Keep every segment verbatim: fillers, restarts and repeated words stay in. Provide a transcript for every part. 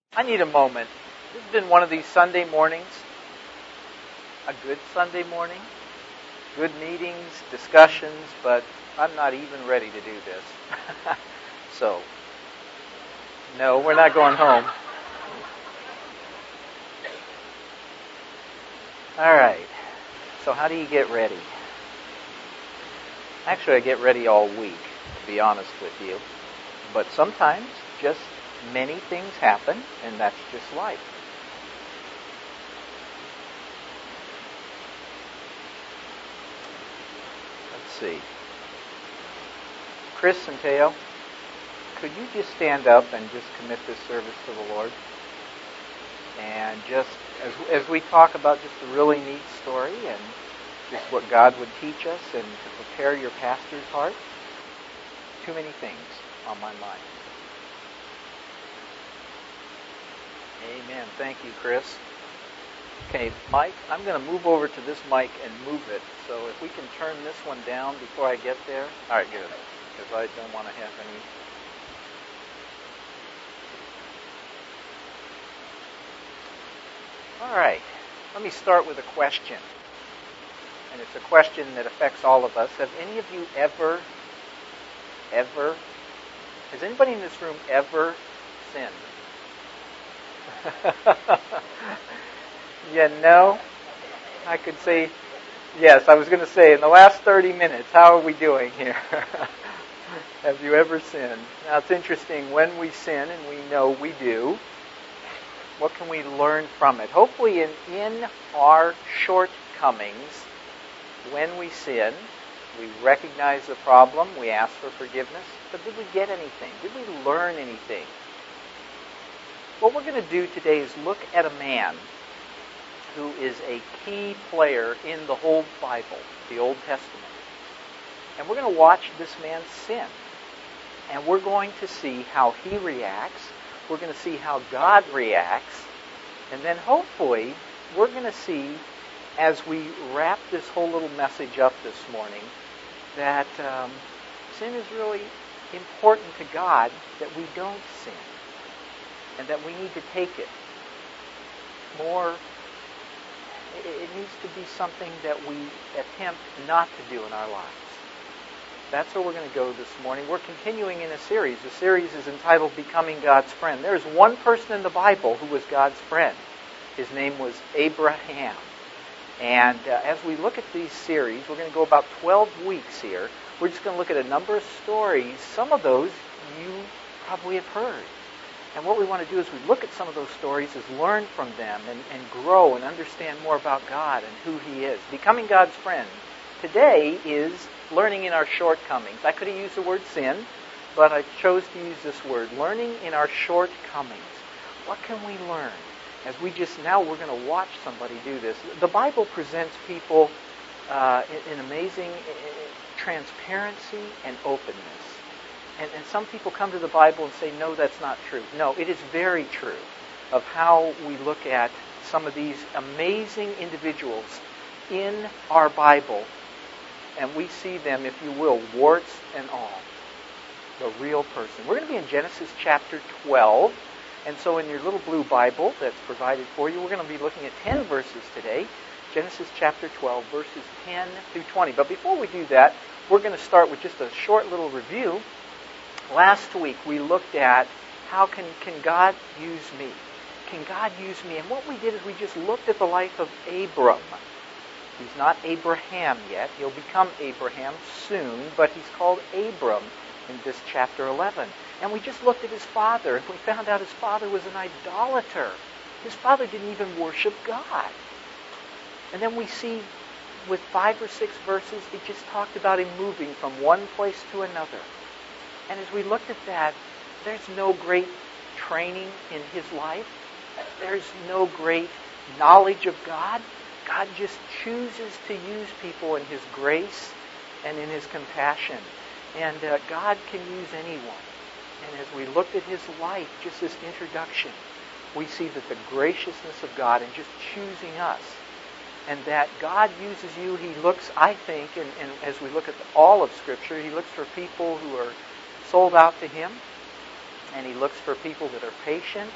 I need a moment. This has been one of these Sunday mornings. A good Sunday morning. Good meetings, discussions, but I'm not even ready to do this. So, no, we're not going home. All right. So how do you get ready? Actually, I get ready all week, to be honest with you. But sometimes just many things happen, and that's just life. Let's see. Chris and Teo, could you just stand up and just commit this service to the Lord? And just as as we talk about just a really neat story and just what God would teach us and to prepare your pastor's heart, too many things on my mind. Amen. Thank you, Chris. Okay, Mike, I'm going to move over to this mic and move it. So if we can turn this one down before I get there. All right, good. Because I don't want to have any... All right. Let me start with a question. And it's a question that affects all of us. Have any of you ever, ever, has anybody in this room ever sinned? Yeah, no? I could say, yes, I was going to say, in the last thirty minutes, how are we doing here? Have you ever sinned? Now, it's interesting, when we sin, and we know we do, what can we learn from it? Hopefully, in, in our shortcomings, when we sin, we recognize the problem, we ask for forgiveness, but did we get anything? Did we learn anything? What we're going to do today is look at a man who is a key player in the whole Bible, the Old Testament. And we're going to watch this man sin. And we're going to see how he reacts. We're going to see how God reacts. And then hopefully we're going to see, as we wrap this whole little message up this morning, that um, sin is really important to God, that we don't sin. And that we need to take it more, it needs to be something that we attempt not to do in our lives. That's where we're going to go this morning. We're continuing in a series. The series is entitled Becoming God's Friend. There's one person in the Bible who was God's friend. His name was Abraham. And uh, as we look at these series, we're going to go about twelve weeks here. We're just going to look at a number of stories. Some of those you probably have heard. And what we want to do as we look at some of those stories is learn from them and, and grow and understand more about God and who He is. Becoming God's friend. Today is learning in our shortcomings. I could have used the word sin, but I chose to use this word. Learning in our shortcomings. What can we learn? As we just, now we're going to watch somebody do this. The Bible presents people uh, in, in amazing uh, transparency and openness. And, and some people come to the Bible and say, no, that's not true. No, it is very true of how we look at some of these amazing individuals in our Bible. And we see them, if you will, warts and all. The real person. We're going to be in Genesis chapter twelve. And so in your little blue Bible that's provided for you, we're going to be looking at ten verses today. Genesis chapter twelve, verses ten through twenty. But before we do that, we're going to start with just a short little review. Last week we looked at how can, can God use me? Can God use me? And what we did is we just looked at the life of Abram. He's not Abraham yet. He'll become Abraham soon, but he's called Abram in this chapter eleven. And we just looked at his father, and we found out his father was an idolater. His father didn't even worship God. And then we see with five or six verses, it just talked about him moving from one place to another. And as we looked at that, there's no great training in his life. There's no great knowledge of God. God just chooses to use people in His grace and in His compassion. And uh, God can use anyone. And as we looked at his life, just this introduction, we see that the graciousness of God in just choosing us, and that God uses you, He looks, I think, and, and as we look at all of Scripture, He looks for people who are sold out to Him, and He looks for people that are patient,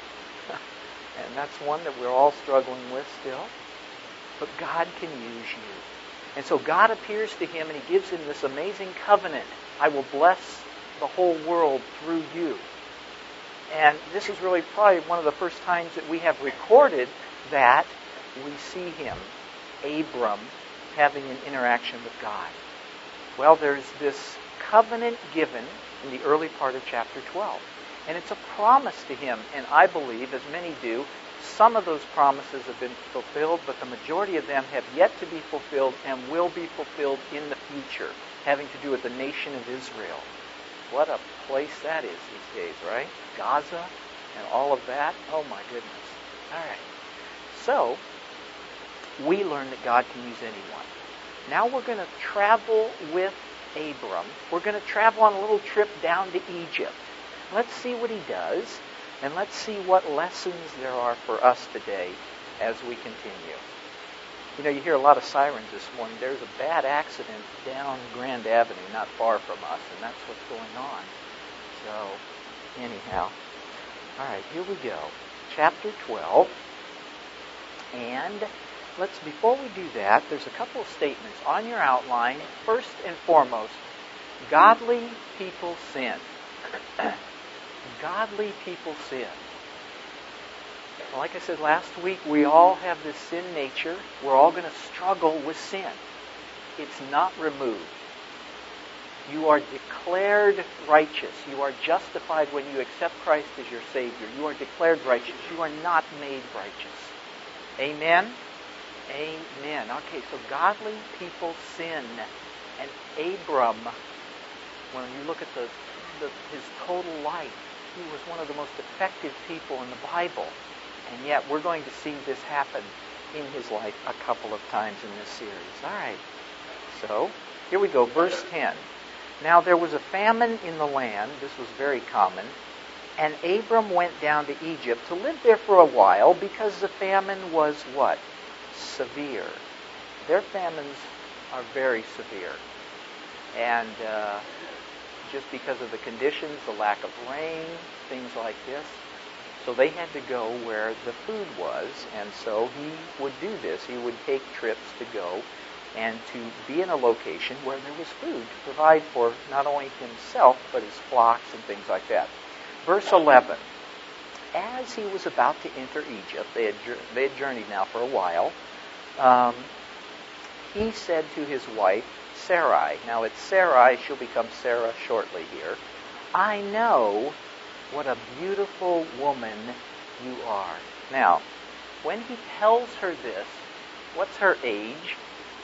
And that's one that we're all struggling with still. But God can use you. And so God appears to him and he gives him this amazing covenant. I will bless the whole world through you. And this is really probably one of the first times that we have recorded that we see him, Abram, having an interaction with God. Well, there's this covenant given in the early part of chapter twelve. And it's a promise to him. And I believe, as many do, some of those promises have been fulfilled, but the majority of them have yet to be fulfilled and will be fulfilled in the future, having to do with the nation of Israel. What a place that is these days, right? Gaza and all of that. Oh my goodness. All right. So, we learn that God can use anyone. Now we're going to travel with Abram. We're going to travel on a little trip down to Egypt. Let's see what he does, and let's see what lessons there are for us today as we continue. You know, you hear a lot of sirens this morning. There's a bad accident down Grand Avenue, not far from us, and that's what's going on. So, anyhow. All right, here we go. Chapter twelve. And let's, before we do that, there's a couple of statements on your outline. First and foremost, godly people sin. Godly people sin. Well, like I said last week, we all have this sin nature. We're all going to struggle with sin. It's not removed. You are declared righteous. You are justified when you accept Christ as your Savior. You are declared righteous. You are not made righteous. Amen? Amen. Okay, so godly people sin. And Abram, when you look at the, the his total life, he was one of the most effective people in the Bible. And yet we're going to see this happen in his life a couple of times in this series. All right. So, here we go. Verse ten. Now there was a famine in the land. This was very common. And Abram went down to Egypt to live there for a while because the famine was what? Severe. Their famines are very severe. And uh, just because of the conditions, the lack of rain, things like this. So they had to go where the food was, and so he would do this. He would take trips to go and to be in a location where there was food to provide for not only himself, but his flocks and things like that. Verse eleven. As he was about to enter Egypt, they had, they had journeyed now for a while, um, he said to his wife, Sarai. Now it's Sarai, she'll become Sarah shortly here. I know what a beautiful woman you are. Now, when he tells her this, what's her age?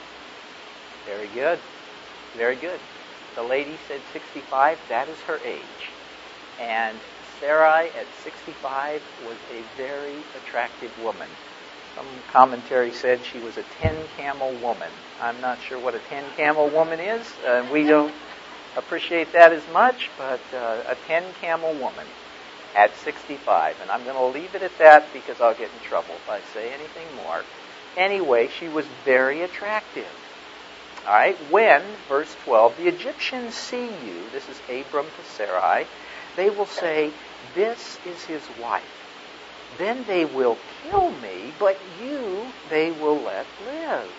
Very good. Very good. The lady said sixty-five. That is her age. And Sarai at sixty-five was a very attractive woman. Some commentary said she was a ten-camel woman. I'm not sure what a ten-camel woman is. Uh, we don't appreciate that as much, but uh, a ten-camel woman at sixty-five. And I'm going to leave it at that because I'll get in trouble if I say anything more. Anyway, she was very attractive. All right, when, verse twelve, the Egyptians see you, this is Abram to Sarai, they will say, this is his wife. Then they will kill me, but you they will let live.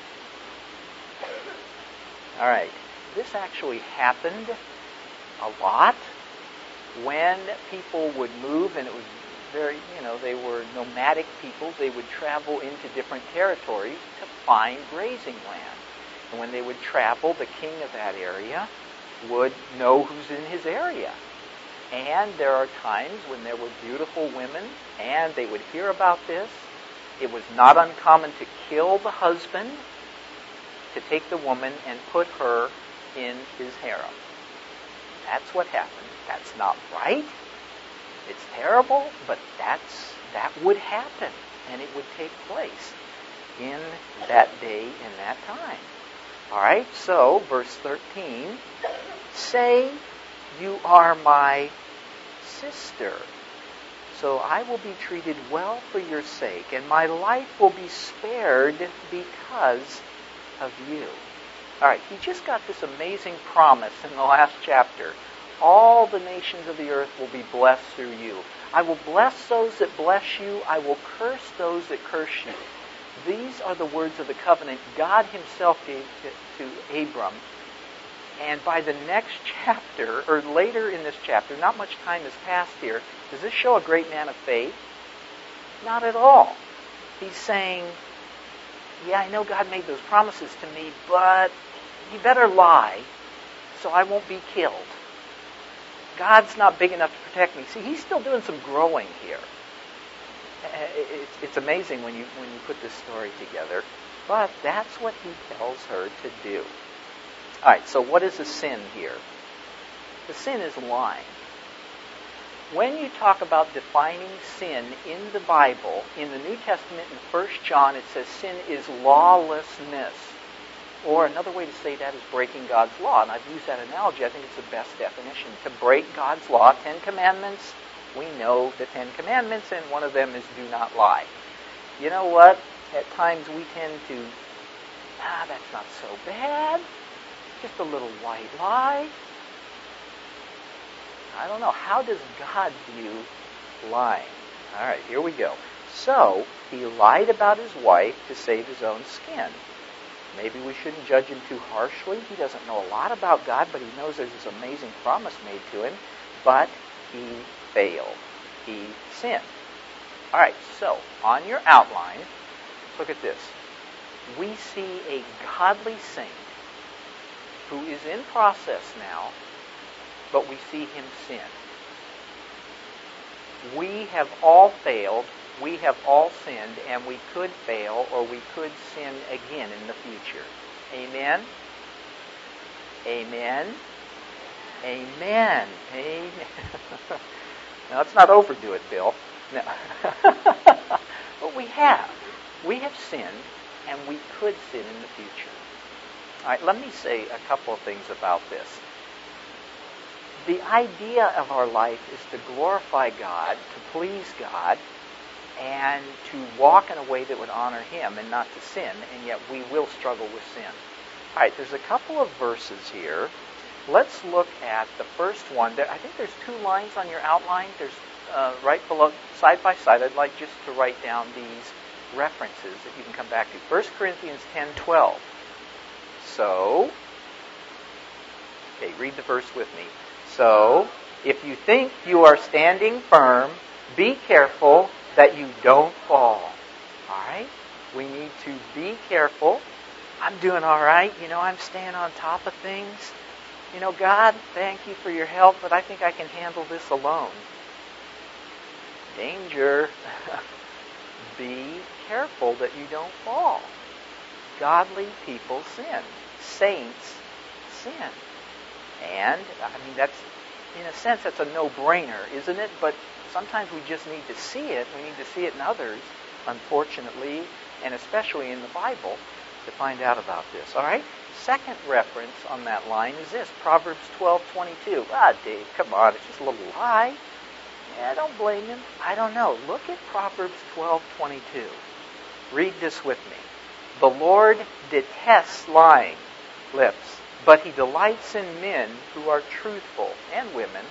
All right, this actually happened a lot when people would move, and it was very, you know, they were nomadic peoples. They would travel into different territories to find grazing land. And when they would travel, the king of that area would know who's in his area. And there are times when there were beautiful women, and they would hear about this. It was not uncommon to kill the husband, to take the woman and put her in his harem. That's what happened. That's not right. It's terrible, but that's that would happen, and it would take place in that day, in that time. All right, so verse thirteen, say you are my sister, so I will be treated well for your sake, and my life will be spared because of you. All right, he just got this amazing promise in the last chapter. All the nations of the earth will be blessed through you. I will bless those that bless you. I will curse those that curse you. These are the words of the covenant God himself gave to, to Abram. And by the next chapter, or later in this chapter, not much time has passed here, does this show a great man of faith? Not at all. He's saying, yeah, I know God made those promises to me, but you better lie so I won't be killed. God's not big enough to protect me. See, he's still doing some growing here. It's amazing when you when you put this story together, but that's what he tells her to do. All right, so what is a sin here? The sin is lying. When you talk about defining sin in the Bible, in the New Testament in First John, it says sin is lawlessness. Or another way to say that is breaking God's law. And I've used that analogy. I think it's the best definition. To break God's law, Ten Commandments, we know the Ten Commandments, and one of them is do not lie. You know what? At times we tend to, ah, that's not so bad. Just a little white lie. I don't know. How does God view lying? All right, here we go. So, he lied about his wife to save his own skin. Maybe we shouldn't judge him too harshly. He doesn't know a lot about God, but he knows there's this amazing promise made to him. But he failed. He sinned. All right, so on your outline, look at this. We see a godly saint who is in process now, but we see him sin. We have all failed. We have all sinned, and we could fail, or we could sin again in the future. Amen? Amen? Amen. Amen. Now, let's not overdo it, Bill. No. But we have. We have sinned, and we could sin in the future. All right, let me say a couple of things about this. The idea of our life is to glorify God, to please God, and to walk in a way that would honor him and not to sin, and yet we will struggle with sin. All right, there's a couple of verses here. Let's look at the first one. I think there's two lines on your outline. There's uh, right below, side by side. I'd like just to write down these references that you can come back to. First Corinthians ten twelve. So, okay, read the verse with me. So, if you think you are standing firm, be careful that you don't fall. All right? We need to be careful. I'm doing all right. You know, I'm staying on top of things. You know, God, thank you for your help, but I think I can handle this alone. Danger. Be careful that you don't fall. Godly people sin. Saints sin. And, I mean, that's, in a sense, that's a no-brainer, isn't it? But sometimes we just need to see it. We need to see it in others, unfortunately, and especially in the Bible, to find out about this. All right? Second reference on that line is this, Proverbs twelve twenty-two. Ah, Dave, come on, it's just a little lie. Yeah, don't blame him. I don't know. Look at Proverbs twelve twenty-two. Read this with me. The Lord detests lying lips, but he delights in men who are truthful, and women.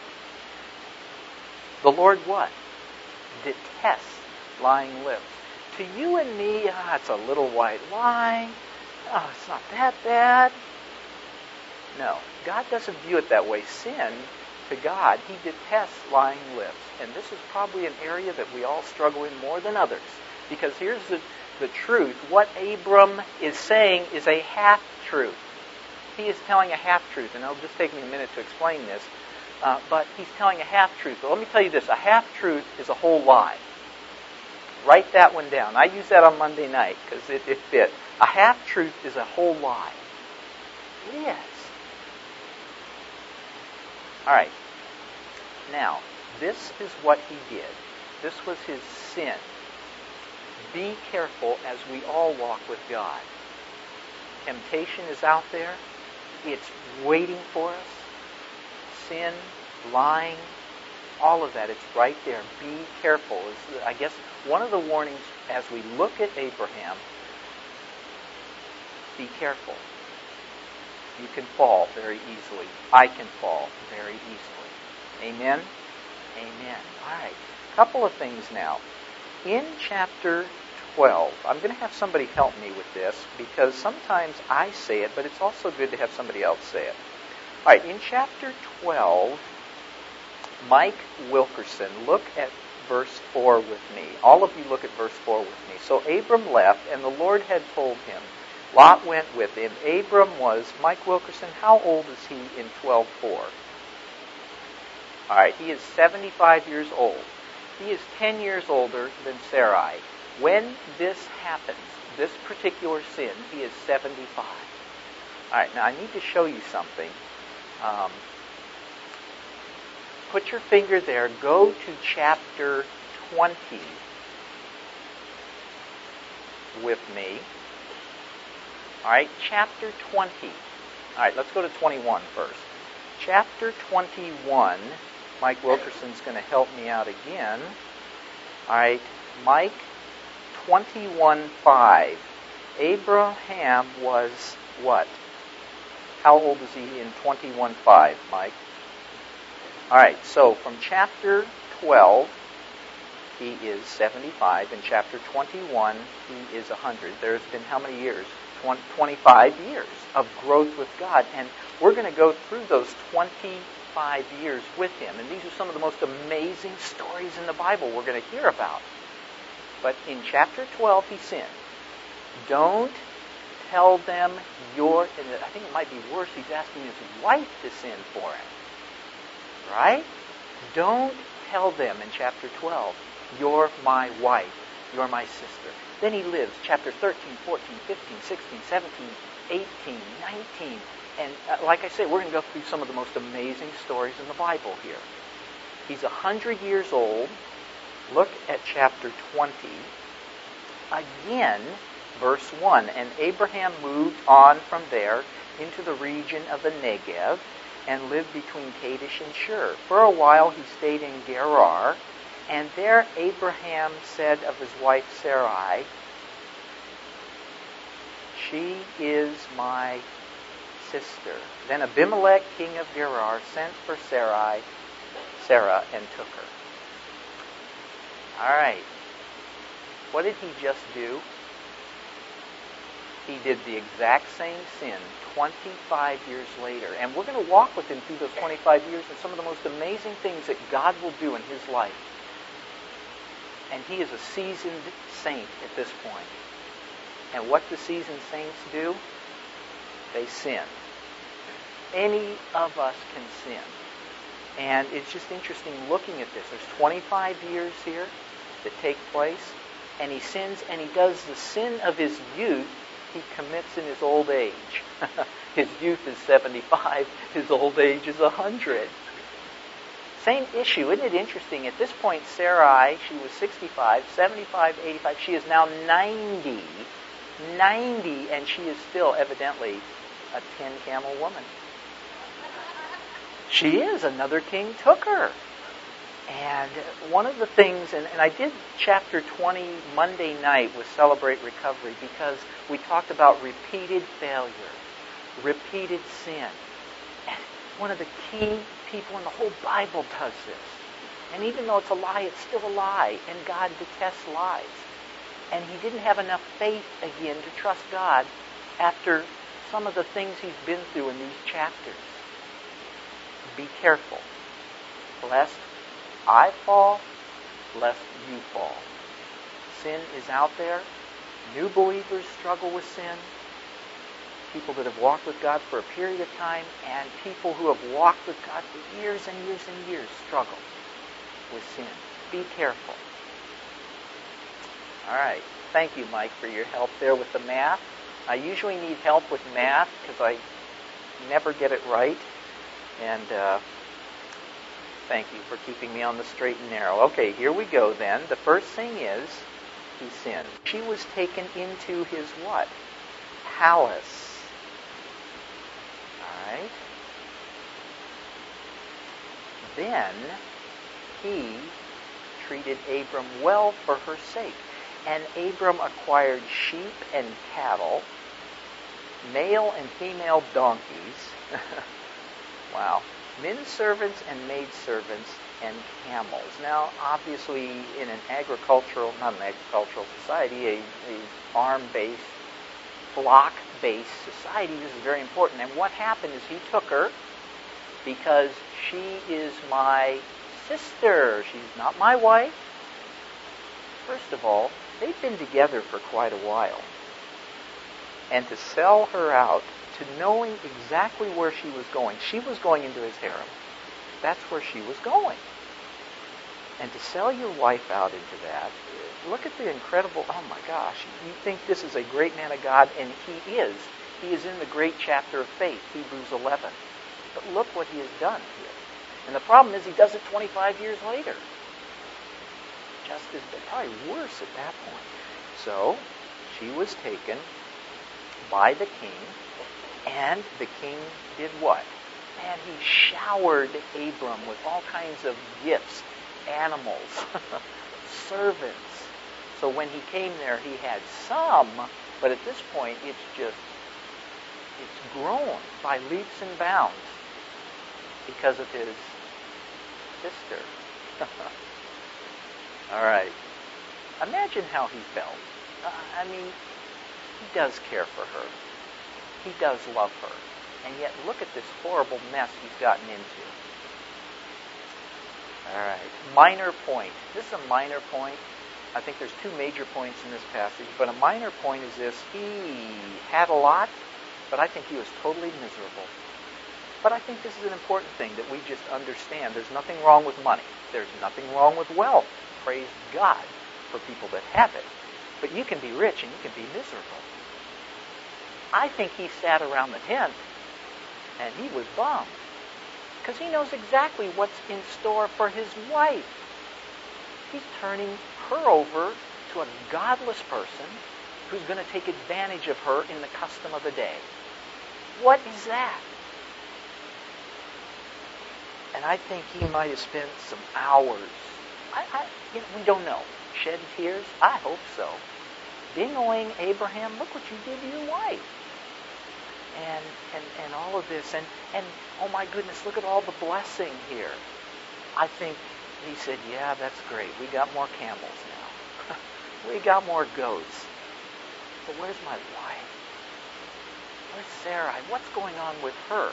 The Lord what? Detests lying lips. To you and me, ah, it's a little white lie. Oh, it's not that bad. No, God doesn't view it that way. Sin, to God, he detests lying lips. And this is probably an area that we all struggle in more than others. Because here's the, the truth. What Abram is saying is a half-truth. He is telling a half-truth. And it'll just take me a minute to explain this. Uh, but he's telling a half-truth. But let me tell you this. A half-truth is a whole lie. Write that one down. I used that on Monday night because it, it fit. A half-truth is a whole lie. It is. All right. Now, this is what he did. This was his sin. Be careful as we all walk with God. Temptation is out there. It's waiting for us. Sin, lying, all of that, it's right there. Be careful. Is, I guess, one of the warnings as we look at Abraham, be careful. You can fall very easily. I can fall very easily. Amen? Amen. All right. A couple of things now. In chapter twelve, I'm going to have somebody help me with this because sometimes I say it, but it's also good to have somebody else say it. All right. In chapter twelve, Mike Wilkerson, look at verse four with me. All of you look at verse four with me. So Abram left, and the Lord had told him. Lot went with him. Abram was, Mike Wilkerson, how old is he in twelve four? All right, he is seventy-five years old. He is ten years older than Sarai. When this happens, this particular sin, he is seventy-five. All right, now I need to show you something. Um, put your finger there. Go to chapter twenty with me. All right, chapter twenty. All right, let's go to twenty-one first. Chapter twenty-one. Mike Wilkerson's going to help me out again. All right, Mike, twenty-one five. Abraham was what? How old is he in twenty-one five, Mike? All right, so from chapter twelve, he is seventy-five. In chapter twenty-one, he is one hundred. There's been how many years? twenty-five years of growth with God. And we're going to go through those twenty-five years with him. And these are some of the most amazing stories in the Bible we're going to hear about. But in chapter twelve, he sinned. Don't tell them your, and I think it might be worse, he's asking his wife to sin for him. Right? Don't tell them in chapter twelve, you're my wife, you're my sister. Then he lives, chapter thirteen, fourteen, fifteen, sixteen, seventeen, eighteen, nineteen. And uh, like I say, we're going to go through some of the most amazing stories in the Bible here. He's one hundred years old. Look at chapter twenty. Again, verse one. And Abraham moved on from there into the region of the Negev and lived between Kadesh and Shur. For a while he stayed in Gerar. And there Abraham said of his wife Sarai, she is my sister. Then Abimelech, king of Gerar, sent for Sarai, Sarah, and took her. All right. What did he just do? He did the exact same sin twenty-five years later. And we're going to walk with him through those twenty-five years and some of the most amazing things that God will do in his life. And he is a seasoned saint at this point. And what do seasoned saints do? They sin. Any of us can sin. And it's just interesting looking at this. There's twenty-five years here that take place. And he sins, and he does the sin of his youth he commits in his old age. His youth is seventy-five. His old age is one hundred. Same issue. Isn't it interesting? At this point, Sarai, she was sixty-five, seventy-five, eighty-five. She is now ninety. ninety, and she is still evidently a ten-camel woman. She is. Another king took her. And one of the things, and, and I did chapter twenty Monday night with Celebrate Recovery because we talked about repeated failure, repeated sin. And one of the key people in the whole Bible does this. And even though it's a lie, it's still a lie. And God detests lies. And he didn't have enough faith again to trust God after some of the things he's been through in these chapters. Be careful, lest I fall, lest you fall. Sin is out there. New believers struggle with sin. People that have walked with God for a period of time, and people who have walked with God for years and years and years struggle with sin. Be careful. All right. Thank you, Mike, for your help there with the math. I usually need help with math because I never get it right. And uh, thank you for keeping me on the straight and narrow. Okay, here we go then. The first thing is he sinned. She was taken into his what? Palace. All right. Then he treated Abram well for her sake. And Abram acquired sheep and cattle, male and female donkeys, wow, men servants and maid servants, and camels. Now, obviously, in an agricultural, not an agricultural society, a, a farm-based, flock-based society, this is very important. And what happened is he took her because she is my sister. She's not my wife. First of all, they've been together for quite a while. And to sell her out, to knowing exactly where she was going, she was going into his harem. That's where she was going. And to sell your wife out into that, look at the incredible, oh my gosh, you think this is a great man of God, and he is. He is in the great chapter of faith, Hebrews eleven. But look what he has done here. And the problem is he does it twenty-five years later. Just as bad, probably worse at that point. So, she was taken by the king, and the king did what? Man, he showered Abram with all kinds of gifts, animals, servants. So when he came there, he had some, but at this point, it's just, it's grown by leaps and bounds because of his sister. All right. Imagine how he felt. Uh, I mean, he does care for her. He does love her. And yet, look at this horrible mess he's gotten into. All right. Minor point. This is a minor point. I think there's two major points in this passage, but a minor point is this. He had a lot, but I think he was totally miserable. But I think this is an important thing that we just understand. There's nothing wrong with money. There's nothing wrong with wealth. Praise God for people that have it. But you can be rich and you can be miserable. I think he sat around the tent and he was bummed because he knows exactly what's in store for his wife. He's turning her over to a godless person who's going to take advantage of her in the custom of the day. What is that? And I think he might have spent some hours. I, I, you know, we don't know. Shed tears? I hope so. Ding-oing, Abraham, look what you did to your wife. And, and and all of this. And, and, oh my goodness, look at all the blessing here. I think he said, yeah, that's great. We got more camels now. We got more goats. But where's my wife? Where's Sarai? What's going on with her?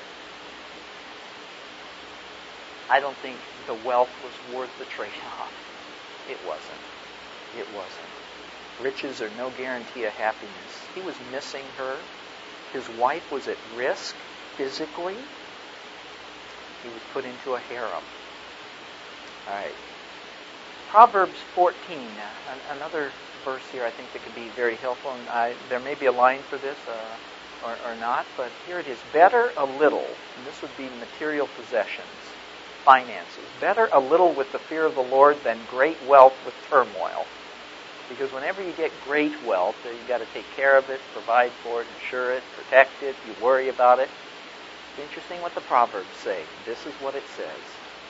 I don't think the wealth was worth the trade-off. It wasn't. It wasn't. Riches are no guarantee of happiness. He was missing her. His wife was at risk physically. He was put into a harem. All right. Proverbs fourteen, uh, another verse here I think that could be very helpful. And I, there may be a line for this uh, or, or not, but here it is. Better a little, and this would be material possessions, finances. Better a little with the fear of the Lord than great wealth with turmoil. Because whenever you get great wealth, you've got to take care of it, provide for it, insure it, protect it, you worry about it. It's interesting what the Proverbs say. This is what it says.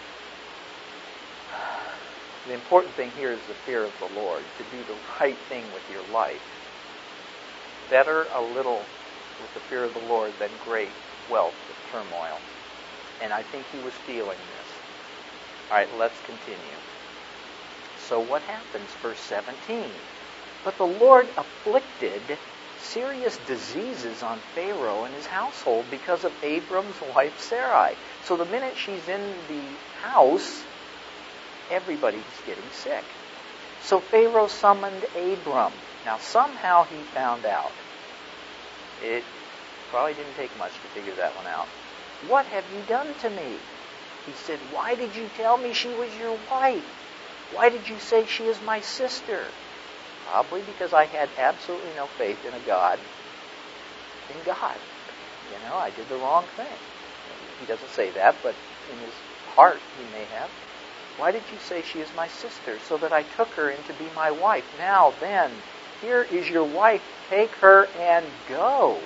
The important thing here is the fear of the Lord, to do the right thing with your life. Better a little with the fear of the Lord than great wealth with turmoil. And I think he was feeling this. All right, let's continue. So what happens? Verse seventeen. But the Lord afflicted serious diseases on Pharaoh and his household because of Abram's wife Sarai. So the minute she's in the house, everybody's getting sick. So Pharaoh summoned Abram. Now somehow he found out. It probably didn't take much to figure that one out. What have you done to me? He said, why did you tell me she was your wife? Why did you say she is my sister? Probably because I had absolutely no faith in a God, in God. You know, I did the wrong thing. He doesn't say that, but in his heart he may have. Why did you say she is my sister? So that I took her in to be my wife. Now then, here is your wife. Take her and go.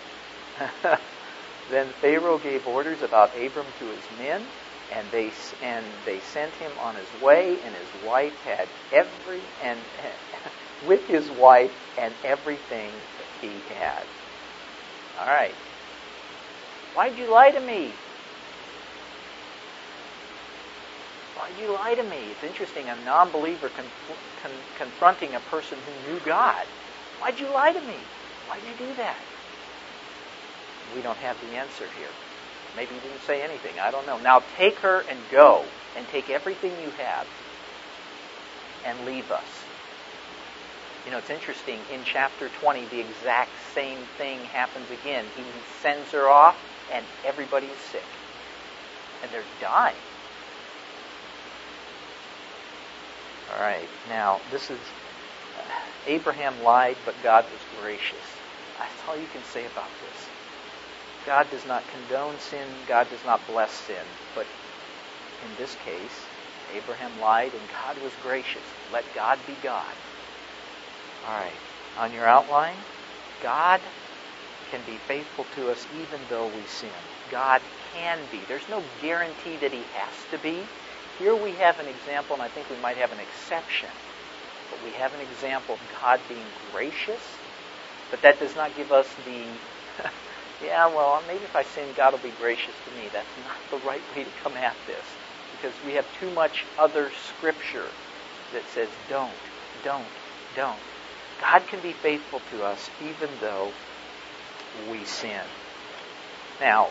Then Pharaoh gave orders about Abram to his men, and they and they sent him on his way, and his wife had every and with his wife and everything he had. All right. Why'd you lie to me? Why'd Why'd you lie to me? It's interesting, a non-believer con- con- confronting a person who knew God. Why'd you lie to me? Why'd you do that? We don't have the answer here. Maybe he didn't say anything. I don't know. Now take her and go, and take everything you have, and leave us. You know, it's interesting. In chapter twenty, the exact same thing happens again. He sends her off, and everybody is sick. And they're dying. All right. Now, this is... Uh, Abraham lied, but God was gracious. That's all you can say about this. God does not condone sin. God does not bless sin. But in this case, Abraham lied, and God was gracious. Let God be God. All right. On your outline, God can be faithful to us even though we sin. God can be. There's no guarantee that he has to be. Here we have an example, and I think we might have an exception. But we have an example of God being gracious, but that does not give us the, yeah, well, maybe if I sin, God will be gracious to me. That's not the right way to come at this, because we have too much other scripture that says don't, don't, don't. God can be faithful to us even though we sin. Now,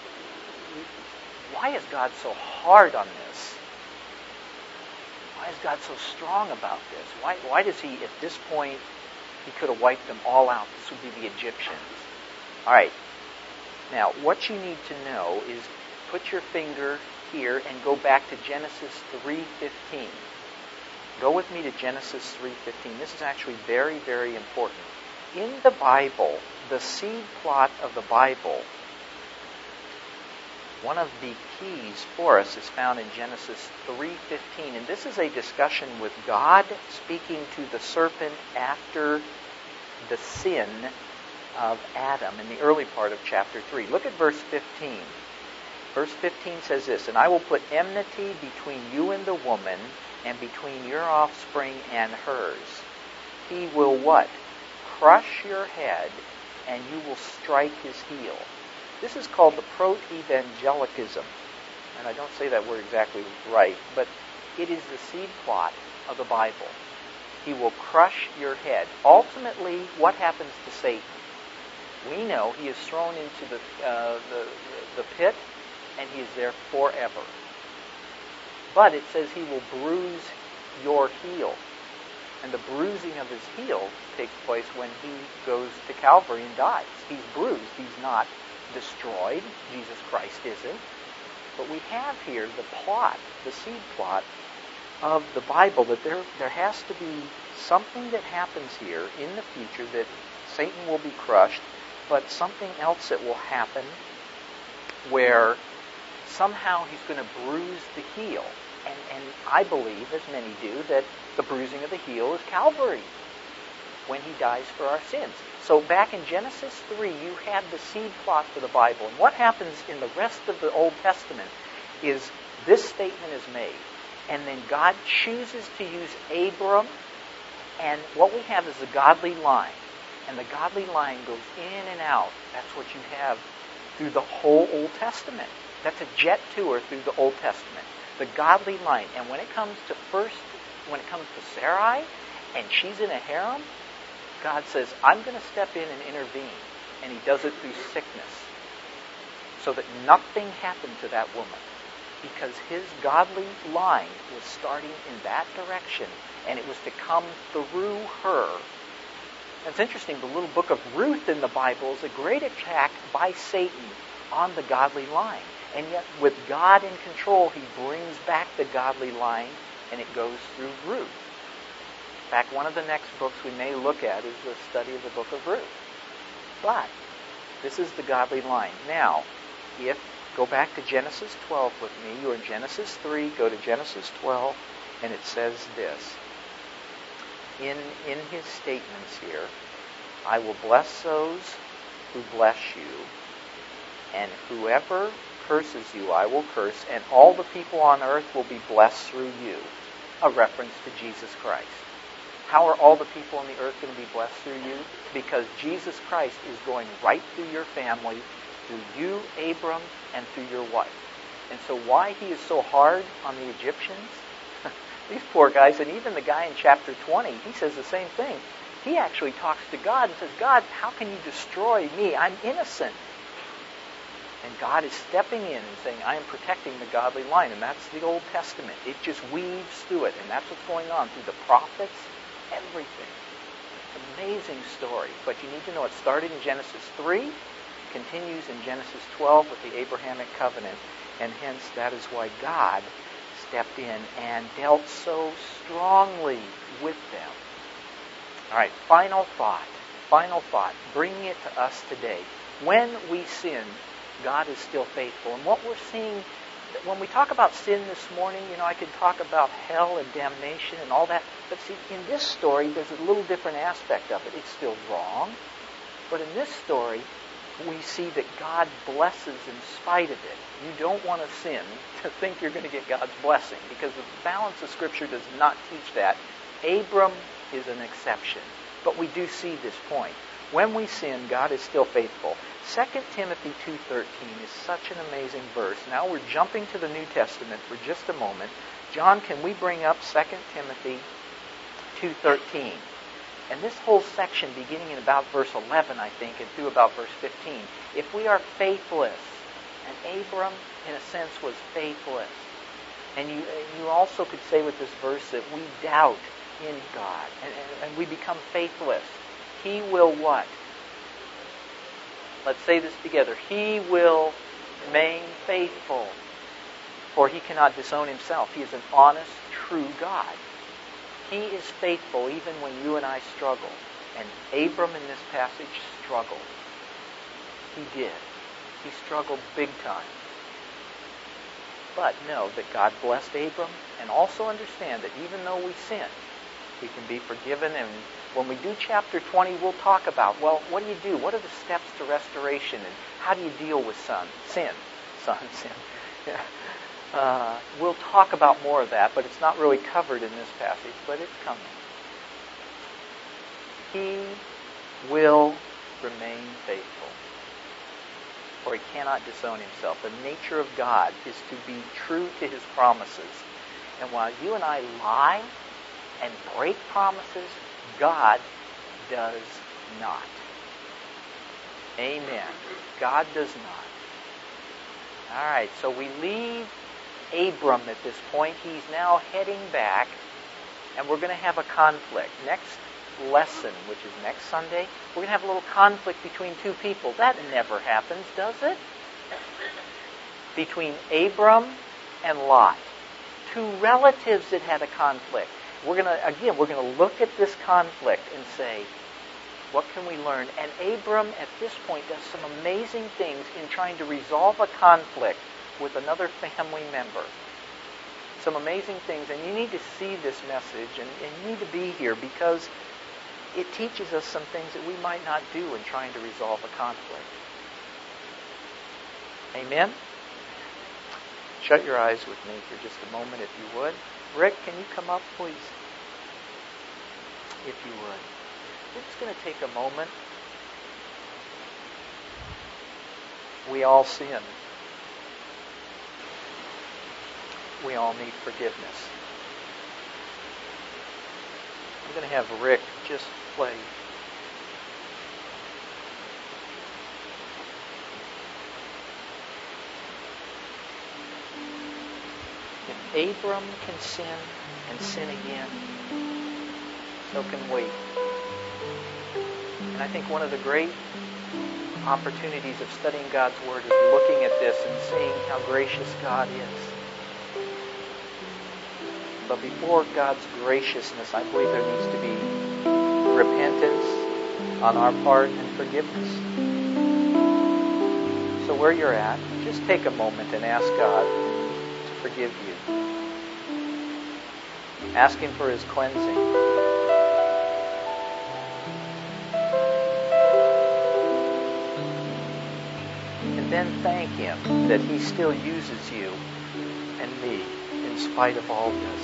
why is God so hard on this? Why is God so strong about this? Why, why does he, at this point, he could have wiped them all out. This would be the Egyptians. All right. Now, what you need to know is put your finger here and go back to Genesis three fifteen. Go with me to Genesis three fifteen. This is actually very, very important. In the Bible, the seed plot of the Bible, one of the keys for us is found in Genesis three fifteen. And this is a discussion with God speaking to the serpent after the sin of Adam in the early part of chapter three. Look at verse fifteen. Verse fifteen says this, "And I will put enmity between you and the woman, and between your offspring and hers. He will" what? "Crush your head, and you will strike his heel." This is called the proto-evangelicism. And I don't say that word exactly right, but it is the seed plot of the Bible. He will crush your head. Ultimately, what happens to Satan? We know he is thrown into the, uh, the, the pit, and he is there forever. But it says he will bruise your heel. And the bruising of his heel takes place when he goes to Calvary and dies. He's bruised. He's not destroyed. Jesus Christ isn't. But we have here the plot, the seed plot of the Bible, that there, there has to be something that happens here in the future, that Satan will be crushed, but something else that will happen where somehow he's going to bruise the heel. And, and I believe, as many do, that the bruising of the heel is Calvary, when he dies for our sins. So back in Genesis three, you have the seed plot for the Bible. And what happens in the rest of the Old Testament is this statement is made. And then God chooses to use Abram. And what we have is the godly line. And the godly line goes in and out. That's what you have through the whole Old Testament. That's a jet tour through the Old Testament. The godly line. And when it comes to first, when it comes to Sarai, and she's in a harem, God says, I'm going to step in and intervene. And he does it through sickness. So that nothing happened to that woman. Because his godly line was starting in that direction. And it was to come through her. And it's interesting, the little book of Ruth in the Bible is a great attack by Satan on the godly line. And yet, with God in control, he brings back the godly line, and it goes through Ruth. In fact, one of the next books we may look at is the study of the book of Ruth. But this is the godly line. Now, if go back to Genesis twelve with me, you're in Genesis three, go to Genesis twelve, and it says this. In, in his statements here, I will bless those who bless you, and whoever curses you, I will curse, and all the people on earth will be blessed through you. A reference to Jesus Christ. How are all the people on the earth going to be blessed through you? Because Jesus Christ is going right through your family, through you, Abram, and through your wife. And so why he is so hard on the Egyptians, these poor guys, and even the guy in chapter twenty, he says the same thing. He actually talks to God and says, God, how can you destroy me? I'm innocent. And God is stepping in and saying, I am protecting the godly line. And that's the Old Testament. It just weaves through it. And that's what's going on through the prophets, everything. It's an amazing story. But you need to know it started in Genesis three, continues in Genesis twelve with the Abrahamic covenant. And hence that is why God stepped in and dealt so strongly with them. All right, final thought. Final thought. Bringing it to us today. When we sin, God is still faithful. And what we're seeing, when we talk about sin this morning, you know, I could talk about hell and damnation and all that. But see, in this story, there's a little different aspect of it. It's still wrong. But in this story, we see that God blesses in spite of it. You don't want to sin to think you're going to get God's blessing, because the balance of Scripture does not teach that. Abram is an exception. But we do see this point. When we sin, God is still faithful. Second Timothy two thirteen is such an amazing verse. Now we're jumping to the New Testament for just a moment. John, can we bring up Second Timothy two thirteen? And this whole section, beginning in about verse eleven, I think, and through about verse fifteen, if we are faithless, and Abram, in a sense, was faithless, and you you also could say with this verse that we doubt in God, and, and, and we become faithless, He will what? Let's say this together. He will remain faithful, for He cannot disown Himself. He is an honest, true God. He is faithful even when you and I struggle. And Abram in this passage struggled. He did. He struggled big time. But know that God blessed Abram, and also understand that even though we sin, we can be forgiven. And when we do chapter twenty, we'll talk about, well, what do you do? What are the steps to restoration? And how do you deal with son, sin? Son, sin. Yeah. Uh, we'll talk about more of that, but it's not really covered in this passage, but it's coming. He will remain faithful, for He cannot disown Himself. The nature of God is to be true to His promises. And while you and I lie and break promises, God does not. Amen. God does not. All right, so we leave Abram at this point. He's now heading back, and we're going to have a conflict. Next lesson, which is next Sunday, we're going to have a little conflict between two people. That never happens, does it? Between Abram and Lot. Two relatives that had a conflict. We're going to, again, we're going to look at this conflict and say, what can we learn? And Abram, at this point, does some amazing things in trying to resolve a conflict with another family member. Some amazing things. And you need to see this message, and, and you need to be here, because it teaches us some things that we might not do in trying to resolve a conflict. Amen? Shut your eyes with me for just a moment, if you would. Rick, can you come up, please? If you would. We're just going to take a moment. We all sin. We all need forgiveness. I'm going to have Rick just play. If Abram can sin and sin again, so can we. And I think one of the great opportunities of studying God's Word is looking at this and seeing how gracious God is. But before God's graciousness, I believe there needs to be repentance on our part and forgiveness. So where you're at, just take a moment and ask God to forgive you. Ask Him for His cleansing. And then thank Him that He still uses you and me in spite of all this.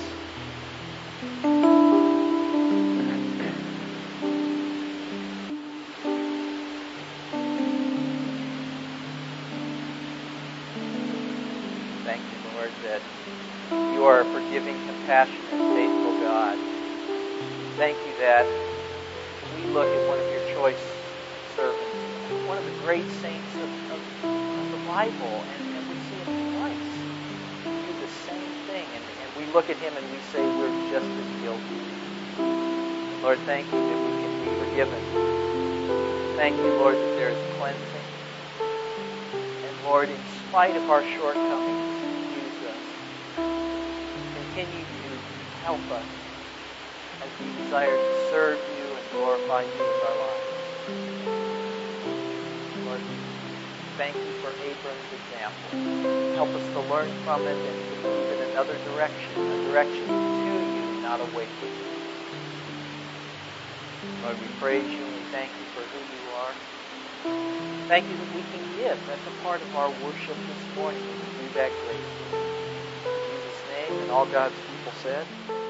Thank Lord, that you are a forgiving, compassionate, faithful God. Thank you that we look at one of your choice servants, one of the great saints of, of, of the Bible, and, and we see him twice do the same thing, and, and we look at him and we say we're just as guilty. Lord, thank you that we can be forgiven. Thank you, Lord, that there is cleansing. And Lord, in spite of our shortcomings, use us. Continue to help us as we desire to serve you and glorify you with our lives. Lord, thank you for Abram's example. Help us to learn from it and to move in another direction, a direction to you, not away from you. Lord, we praise you and we thank you for who you are. Thank you that we can give. That's a part of our worship this morning. We can do that gracefully. In Jesus' name, and all God's people said,